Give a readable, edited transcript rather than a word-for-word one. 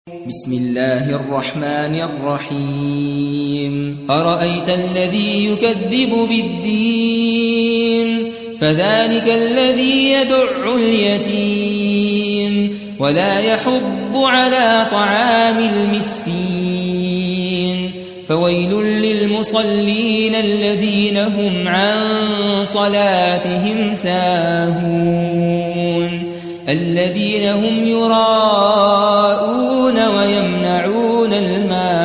بسم الله الرحمن الرحيم أرأيت الذي يكذب بالدين فذلك الذي يدع اليتيم ولا يحض على طعام المسكين فويل للمصلين الذين هم عن صلاتهم ساهون الذين هم يراءون ويمنعون الماء